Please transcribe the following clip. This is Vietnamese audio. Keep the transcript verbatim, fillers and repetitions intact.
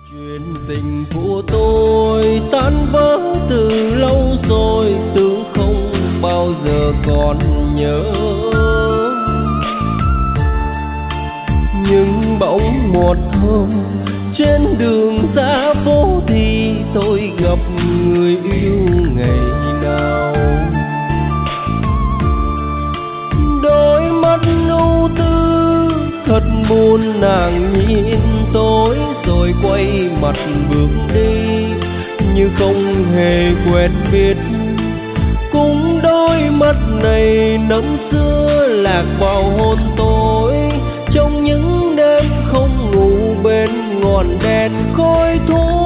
Chuyện tình của tôi tan vỡ từ lâu rồi, tưởng không bao giờ còn nhớ. Nhưng bỗng một hôm trên đường ra phố thì tôi gặp người yêu ngày nào. Đôi mắt ưu tư thật buồn, nàng nhìn tôi rồi quay mặt bước đi như không hề quen biết. Cũng đôi mắt này năm xưa lạc vào hôn tôi, trong những đêm không ngủ bên ngọn đèn khói thuốc.